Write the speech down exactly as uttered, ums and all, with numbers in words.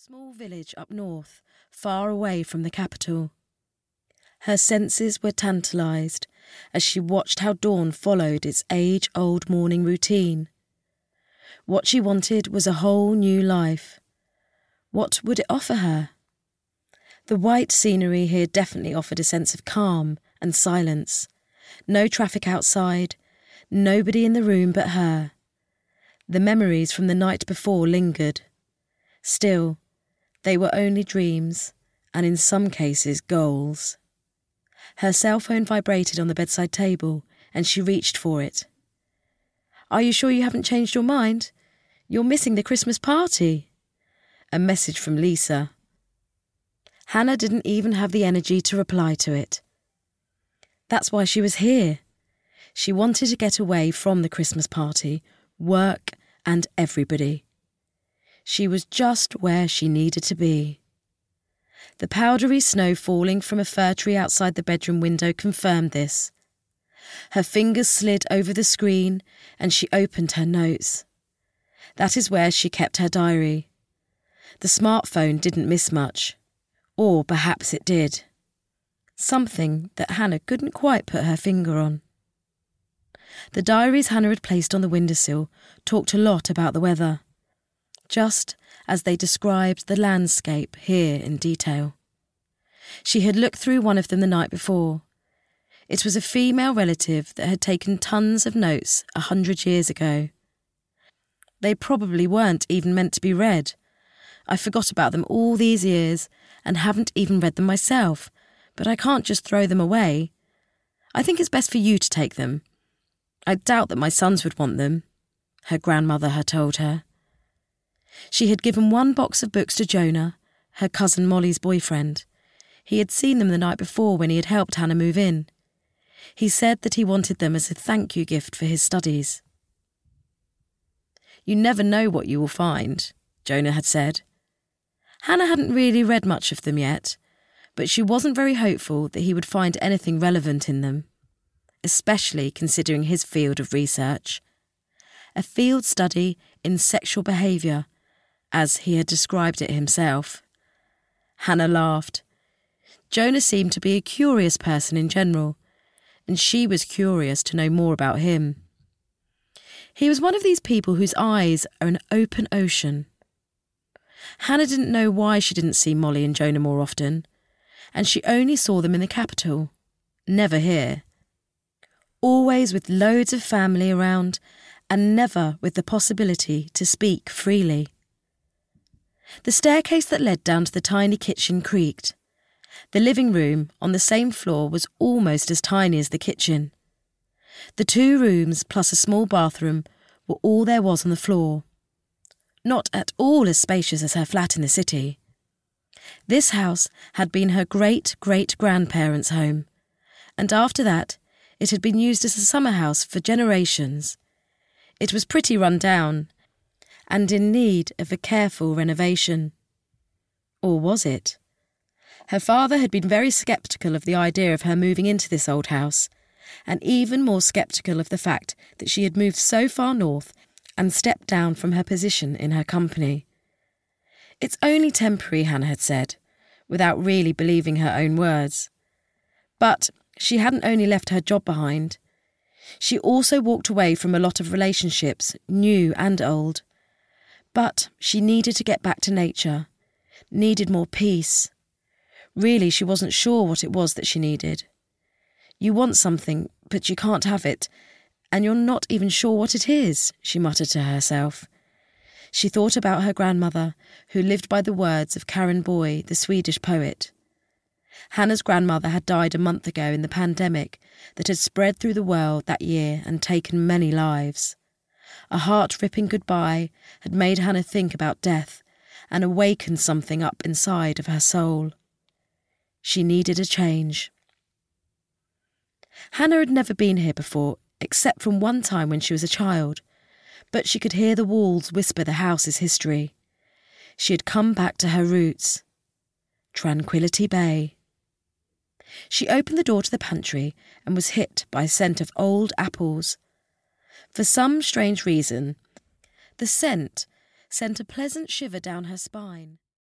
small village up north, far away from the capital. Her senses were tantalised as she watched how dawn followed its age-old morning routine. What she wanted was a whole new life. What would it offer her? The white scenery here definitely offered a sense of calm and silence. No traffic outside, nobody in the room but her. The memories from the night before lingered. Still, they were only dreams, and in some cases goals. Her cell phone vibrated on the bedside table, and she reached for it. "Are you sure you haven't changed your mind? You're missing the Christmas party." A message from Lisa. Hannah didn't even have the energy to reply to it. That's why she was here. She wanted to get away from the Christmas party, work, and everybody. She was just where she needed to be. The powdery snow falling from a fir tree outside the bedroom window confirmed this. Her fingers slid over the screen and she opened her notes. That is where she kept her diary. The smartphone didn't miss much. Or perhaps it did. Something that Hannah couldn't quite put her finger on. The diaries Hannah had placed on the windowsill talked a lot about the weather, just as they described the landscape here in detail. She had looked through one of them the night before. It was a female relative that had taken tons of notes a hundred years ago. They probably weren't even meant to be read. I forgot about them all these years and haven't even read them myself, but I can't just throw them away. I think it's best for you to take them. I doubt that my sons would want them, her grandmother had told her. She had given one box of books to Jonah, her cousin Molly's boyfriend. He had seen them the night before when he had helped Hannah move in. He said that he wanted them as a thank you gift for his studies. "You never know what you will find," Jonah had said. Hannah hadn't really read much of them yet, but she wasn't very hopeful that he would find anything relevant in them, especially considering his field of research. A field study in sexual behaviour, as he had described it himself. Hannah laughed. Jonah seemed to be a curious person in general, and she was curious to know more about him. He was one of these people whose eyes are an open ocean. Hannah didn't know why she didn't see Molly and Jonah more often, and she only saw them in the capital, never here. Always with loads of family around, and never with the possibility to speak freely. The staircase that led down to the tiny kitchen creaked. The living room on the same floor was almost as tiny as the kitchen. The two rooms plus a small bathroom were all there was on the floor. Not at all as spacious as her flat in the city. This house had been her great-great-grandparents' home, and after that it had been used as a summer house for generations. It was pretty run down, and in need of a careful renovation. Or was it? Her father had been very sceptical of the idea of her moving into this old house, and even more sceptical of the fact that she had moved so far north and stepped down from her position in her company. "It's only temporary," Hannah had said, without really believing her own words. But she hadn't only left her job behind. She also walked away from a lot of relationships, new and old. But she needed to get back to nature, needed more peace. Really, she wasn't sure what it was that she needed. You want something, but you can't have it, and you're not even sure what it is, she muttered to herself. She thought about her grandmother, who lived by the words of Karen Boye, the Swedish poet. Hannah's grandmother had died a month ago in the pandemic that had spread through the world that year and taken many lives. A heart-ripping goodbye had made Hannah think about death and awakened something up inside of her soul. She needed a change. Hannah had never been here before, except from one time when she was a child, but she could hear the walls whisper the house's history. She had come back to her roots. Tranquility Bay. She opened the door to the pantry and was hit by a scent of old apples. For some strange reason, the scent sent a pleasant shiver down her spine.